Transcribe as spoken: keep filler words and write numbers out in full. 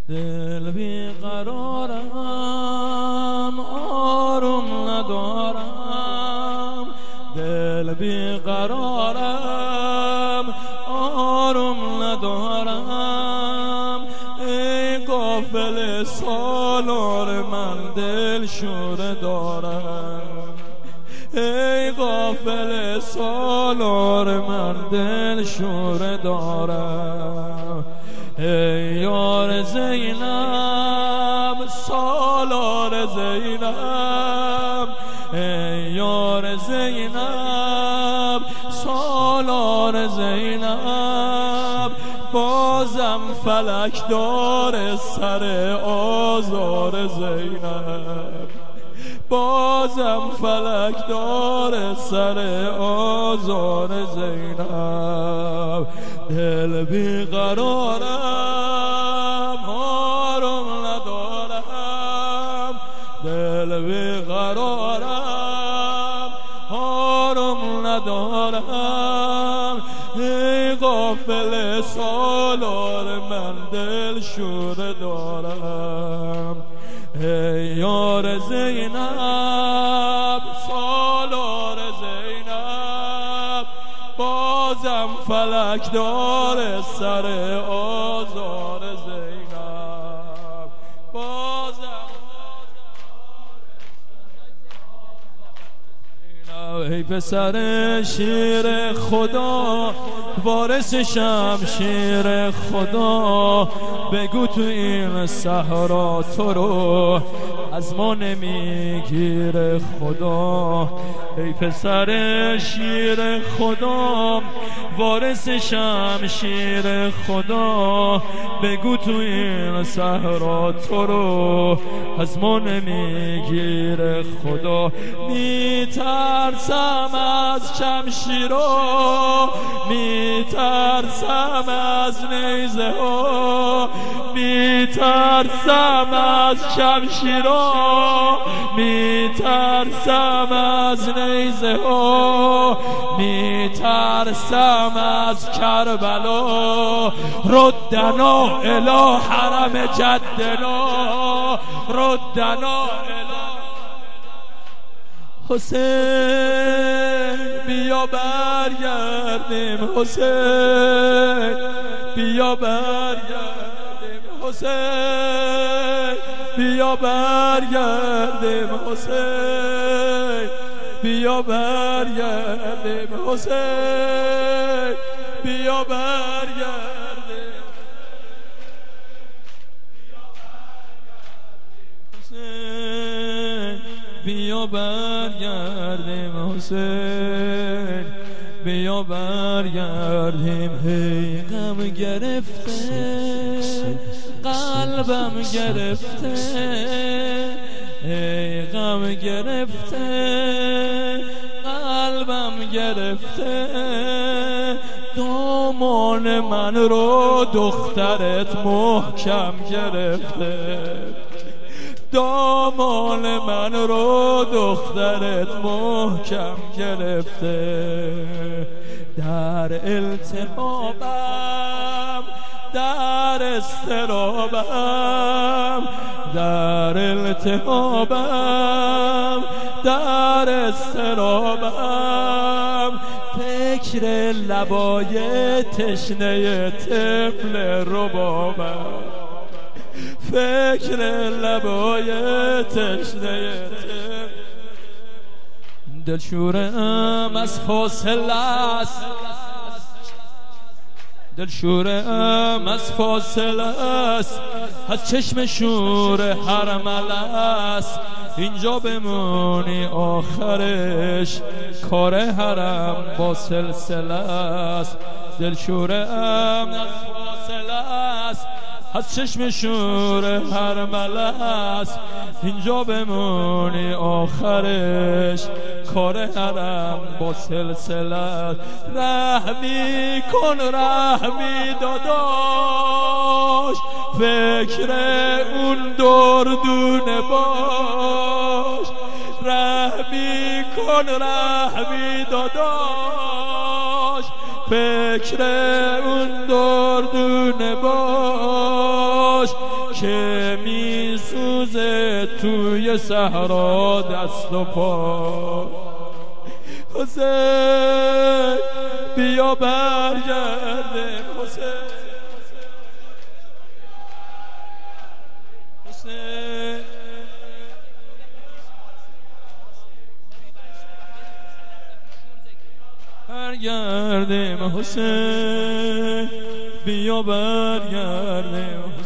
دل بیقرارم آروم ندارم، دل بیقرارم آروم ندارم. ای غافل سالار من دل شوره دارم، ای غافل سالار من دل شوره دارم. ای یار زینب سالار زینب، ای یار زینب سالار زینب. بازم فلک داره سر آزار زینب، بازم فلک داره سر آزار زینب. دل بیقرارم آروم ندارم، دل بیقرارم آروم ندارم. ای غافل سالار من دل شوره دارم، ای یار زینب سالار زینب. بازم فلک داره سر آزار زینب، بازم ای پسر شیر خدا وارث شمشیر خدا، بگو تو این صحرا تو رو از ما نمیگیره خدا. ای پسر شیر خدا وارث شمشیر خدا، بگو تو این صحرا تو رو از ما نمیگیره خدا. میترسم از شمشیرها، میترسم از نیزه ها، میترسم از شمشیرها، میترسم از نیزه ها، میترسم از کربلا. ردنا الی حرم جدنا، ردنا الی حسین. بیا برگردیم حسین، بیا برگردیم حسین، بیا برگردیم حسین، بیا برگردیم حسین، بیا برگردیم حسین، بیا برگردیم حسین، بیا برگردیم. هی غم گرفته قلبم گرفته، ای غم گرفته قلبم گرفته. دامان من رو دخترت محکم گرفته، دامان من رو دخترت محکم گرفته. در التهابم در استرابم، در التهابم در استرابم. فکر لبای تشنه طفل ربابم، فکر لبای تشنه طفل. دلشورم از فاصله است، دلشورم از فاصله است، از چشم شور حرمل است. اینجا بمونی آخرش کار حرم با سلسله است. دلشورم از فاصله است، از چشم شور حرمل است. اینجا بمونی آخرش کار حرم با سلسله. رحمی کن رحمی داداش، فکر اون دردونه باش. رحمی کن رحمی داداش، فکر اون دردونه باش که میسوزه توی صحرا دست و پا. حسین بیا برگردیم، حسین حسین برگردیم، حسین بیا برگردیم.